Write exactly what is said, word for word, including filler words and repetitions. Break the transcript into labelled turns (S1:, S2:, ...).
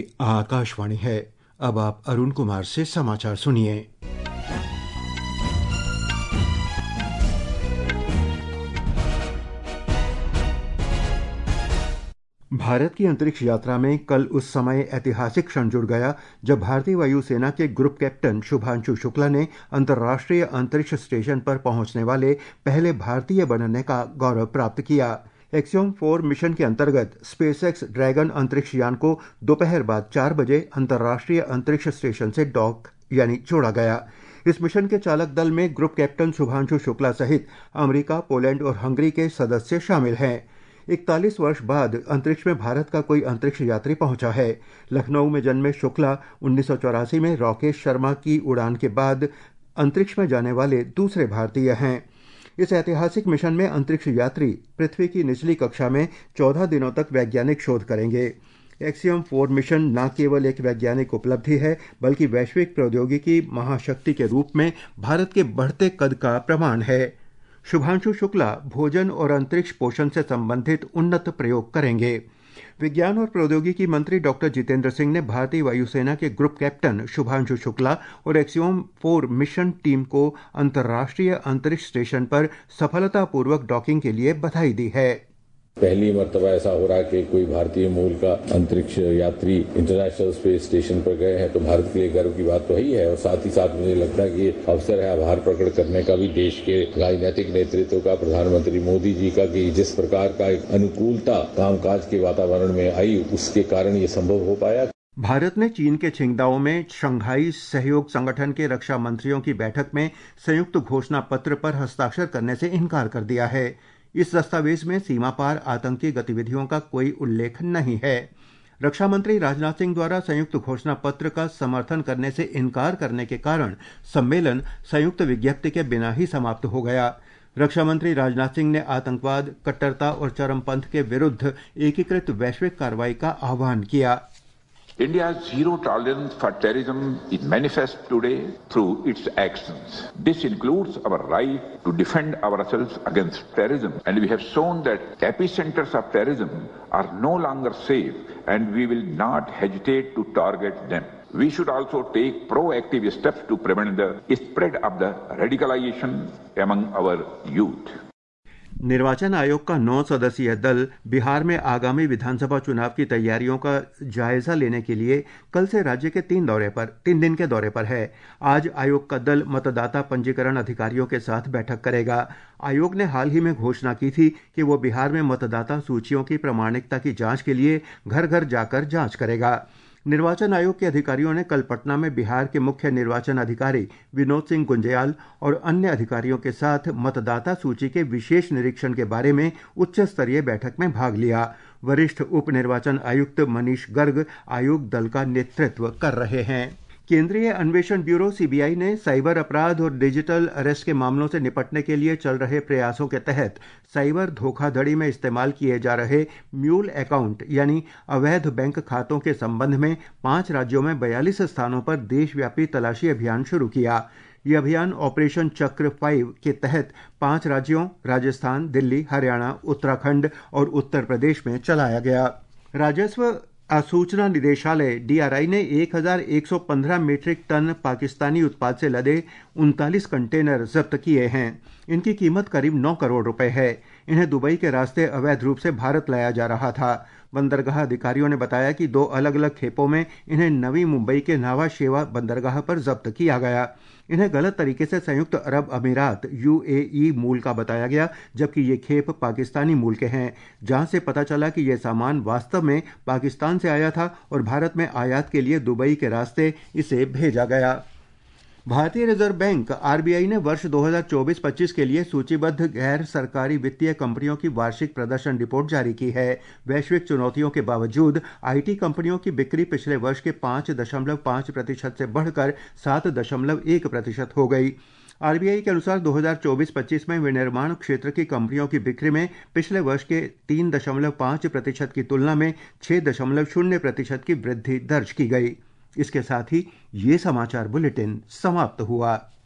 S1: आकाशवाणी है। अब आप अरुण कुमार से समाचार सुनिए। भारत की अंतरिक्ष यात्रा में कल उस समय ऐतिहासिक क्षण जुड़ गया जब भारतीय वायुसेना के ग्रुप कैप्टन शुभांशु शुक्ला ने अंतर्राष्ट्रीय अंतरिक्ष स्टेशन पर पहुंचने वाले पहले भारतीय बनने का गौरव प्राप्त किया। एक्सियोम फोर मिशन के अंतर्गत स्पेसएक्स ड्रैगन अंतरिक्ष यान को दोपहर बाद चार बजे अंतर्राष्ट्रीय अंतरिक्ष स्टेशन से डॉक यानी जोड़ा गया। इस मिशन के चालक दल में ग्रुप कैप्टन शुभांशु शुक्ला सहित अमेरिका, पोलैंड और हंगरी के सदस्य शामिल हैं। इकतालीस वर्ष बाद अंतरिक्ष में भारत का कोई अंतरिक्ष यात्री पहुंचा है। लखनऊ में जन्मे शुक्ला उन्नीस सौ चौरासी में राकेश शर्मा की उड़ान के बाद अंतरिक्ष में जाने वाले दूसरे भारतीय हैं। इस ऐतिहासिक मिशन में अंतरिक्ष यात्री पृथ्वी की निचली कक्षा में चौदह दिनों तक वैज्ञानिक शोध करेंगे। एक्सियोम फोर मिशन न केवल एक वैज्ञानिक उपलब्धि है बल्कि वैश्विक प्रौद्योगिकी महाशक्ति के रूप में भारत के बढ़ते कद का प्रमाण है। शुभांशु शुक्ला भोजन और अंतरिक्ष पोषण से संबंधित उन्नत प्रयोग करेंगे। विज्ञान और प्रौद्योगिकी मंत्री डॉक्टर जितेंद्र सिंह ने भारतीय वायुसेना के ग्रुप कैप्टन शुभांशु शुक्ला और एक्सियोम फोर मिशन टीम को अंतर्राष्ट्रीय अंतरिक्ष स्टेशन पर सफलतापूर्वक डॉकिंग के लिए बधाई दी है।
S2: पहली मर्तबा ऐसा हो रहा है कि कोई भारतीय मूल का अंतरिक्ष यात्री इंटरनेशनल स्पेस स्टेशन पर गए हैं, तो भारत के लिए गर्व की बात तो ही है। और साथ ही साथ मुझे लगता है कि ये अवसर है आभार प्रकट करने का भी देश के राजनीतिक नेतृत्व का, प्रधानमंत्री मोदी जी का, कि जिस प्रकार का एक अनुकूलता कामकाज के वातावरण में आई उसके कारण ये संभव हो पाया।
S1: भारत ने चीन के छिंगदाओ में शंघाई सहयोग संगठन के रक्षा मंत्रियों की बैठक में संयुक्त घोषणा पत्र पर हस्ताक्षर करने से इनकार कर दिया है। इस दस्तावेज में सीमा पार आतंकी गतिविधियों का कोई उल्लेख नहीं है। रक्षा मंत्री राजनाथ सिंह द्वारा संयुक्त घोषणा पत्र का समर्थन करने से इनकार करने के कारण सम्मेलन संयुक्त विज्ञप्ति के बिना ही समाप्त हो गया। रक्षा मंत्री राजनाथ सिंह ने आतंकवाद, कट्टरता और चरमपंथ के विरुद्ध एकीकृत वैश्विक कार्रवाई का आह्वान किया।
S3: India's zero tolerance for terrorism is manifest today through its actions. This includes our right to defend ourselves against terrorism, and we have shown that epicenters of terrorism are no longer safe, and we will not hesitate to target them. We should also take proactive steps to prevent the spread of the radicalization among our youth.
S1: निर्वाचन आयोग का नौ सदस्यीय दल बिहार में आगामी विधानसभा चुनाव की तैयारियों का जायजा लेने के लिए कल से राज्य के तीन दौरे पर तीन दिन के दौरे पर है। आज आयोग का दल मतदाता पंजीकरण अधिकारियों के साथ बैठक करेगा। आयोग ने हाल ही में घोषणा की थी कि वो बिहार में मतदाता सूचियों की प्रामाणिकता की जांच के लिए घर घर जाकर जांच करेगा। निर्वाचन आयोग के अधिकारियों ने कल पटना में बिहार के मुख्य निर्वाचन अधिकारी विनोद सिंह गुंजयाल और अन्य अधिकारियों के साथ मतदाता सूची के विशेष निरीक्षण के बारे में उच्च स्तरीय बैठक में भाग लिया। वरिष्ठ उप निर्वाचन आयुक्त मनीष गर्ग आयोग दल का नेतृत्व कर रहे हैं। केंद्रीय अन्वेषण ब्यूरो सीबीआई ने साइबर अपराध और डिजिटल अरेस्ट के मामलों से निपटने के लिए चल रहे प्रयासों के तहत साइबर धोखाधड़ी में इस्तेमाल किए जा रहे म्यूल अकाउंट यानी अवैध बैंक खातों के संबंध में पांच राज्यों में बयालीस स्थानों पर देशव्यापी तलाशी अभियान शुरू किया। यह अभियान ऑपरेशन चक्र फाइव के तहत पांच राज्यों राजस्थान, दिल्ली, हरियाणा, उत्तराखंड और उत्तर प्रदेश में चलाया गया। राजस्व आसूचना निदेशालय डीआरआई ने एक हज़ार एक सौ पंद्रह मीट्रिक टन पाकिस्तानी उत्पाद से लदे उनतालीस कंटेनर जब्त किए हैं। इनकी कीमत करीब नौ करोड़ रुपए है। इन्हें दुबई के रास्ते अवैध रूप से भारत लाया जा रहा था। बंदरगाह अधिकारियों ने बताया कि दो अलग अलग खेपों में इन्हें नवी मुंबई के नावा शेवा बंदरगाह पर जब्त किया गया। इन्हें गलत तरीके से संयुक्त अरब अमीरात यूएई मूल का बताया गया, जबकि ये खेप पाकिस्तानी मूल के हैं। जहां से पता चला कि यह सामान वास्तव में पाकिस्तान से आया था और भारत में आयात के लिए दुबई के रास्ते इसे भेजा गया। भारतीय रिजर्व बैंक आरबीआई ने वर्ष दो हज़ार चौबीस पच्चीस के लिए सूचीबद्ध गैर सरकारी वित्तीय कंपनियों की वार्षिक प्रदर्शन रिपोर्ट जारी की है। वैश्विक चुनौतियों के बावजूद आईटी कंपनियों की बिक्री पिछले वर्ष के पाँच दशमलव पाँच प्रतिशत से बढ़कर सात दशमलव एक प्रतिशत हो गई। आरबीआई के अनुसार दो हज़ार चौबीस पच्चीस में विनिर्माण क्षेत्र की कंपनियों की बिक्री में पिछले वर्ष के तीन दशमलव पाँच प्रतिशत की तुलना में छह दशमलव शून्य प्रतिशत की वृद्धि दर्ज की गई। इसके साथ ही ये समाचार बुलेटिन समाप्त हुआ।